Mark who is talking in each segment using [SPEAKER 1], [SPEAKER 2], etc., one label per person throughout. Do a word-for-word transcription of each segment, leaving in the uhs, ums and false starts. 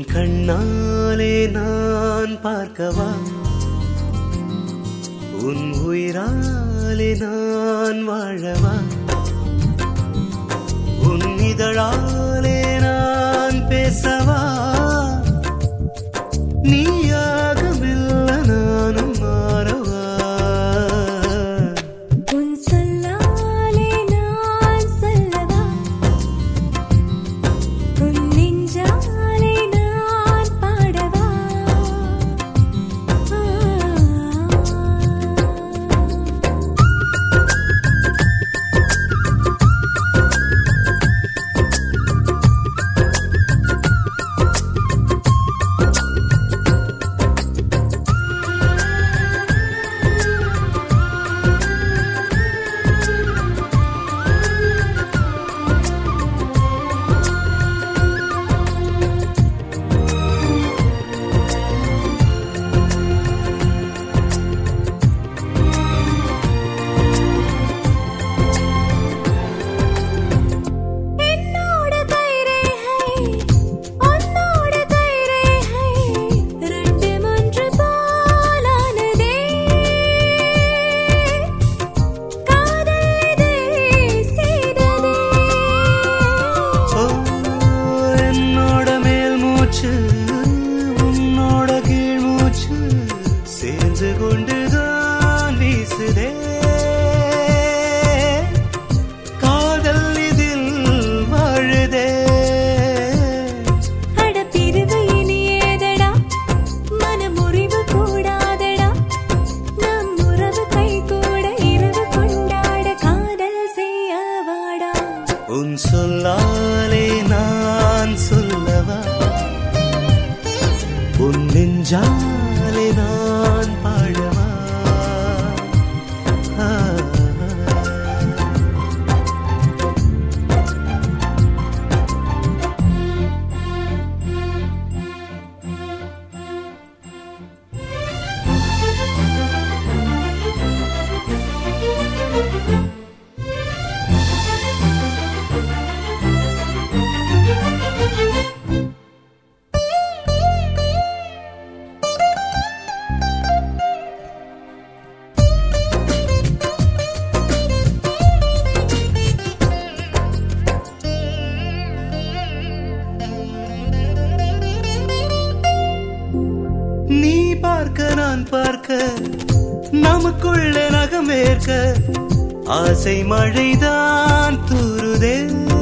[SPEAKER 1] கண்ணாலே நான் பார்க்கவா உன் உயிராலே நான் வாழவா உன் இதழாலே நான் பேசவா நீயாக மெல்ல நானும் மாறவா
[SPEAKER 2] உன் சொல்லாலே நான் சொல்லவா உன் நெஞ்சாலே நான் பாடவா உன்னோட கீழ் மூச்சு சேர்ந்து கொண்டுதான் வீசுதே காதல் இதில் வாழுதே அட பிரிவு இனி ஏதடா மனமுறிவு கூடாதடா நம் உறவு கை கூட இரவு கொண்டாட காதல் செய்ய வாடா
[SPEAKER 1] உன் சொல்லாலே நான் சொல்லவா உன் நெஞ்சாலே நான் பாடவா நீ பார்க்க நான் பார்க்க நமக்குள்ள நகமேற்க ஆசை மழைதான் தூருதே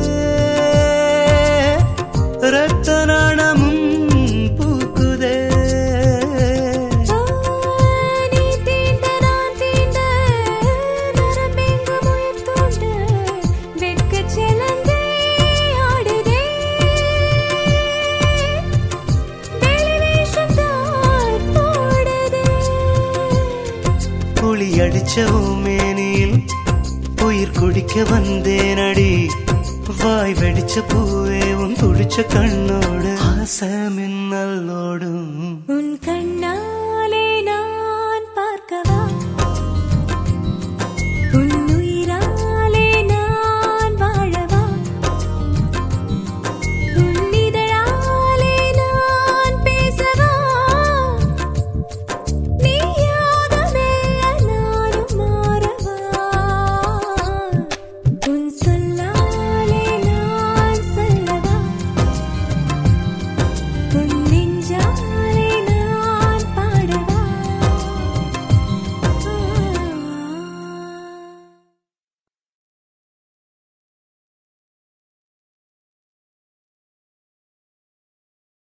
[SPEAKER 1] ரத்த நாணமும் பூக்குதே
[SPEAKER 2] நீ தீண்ட நான் தீண்ட நரம்பெங்கு முயல் தோண்ட வெட்கச் சிலந்தே ஆடுதே வெளிவேஷம் தார் போடுதே
[SPEAKER 1] புளி அடிச்ச மேனியில் உயிர் குடிக்க வந்தேனடி வாய் வெடிச்ச பூவே உன் துடிச்ச கண்ணோடு ஆசை மின்னலோடும்
[SPEAKER 2] உன் கண்ணாலே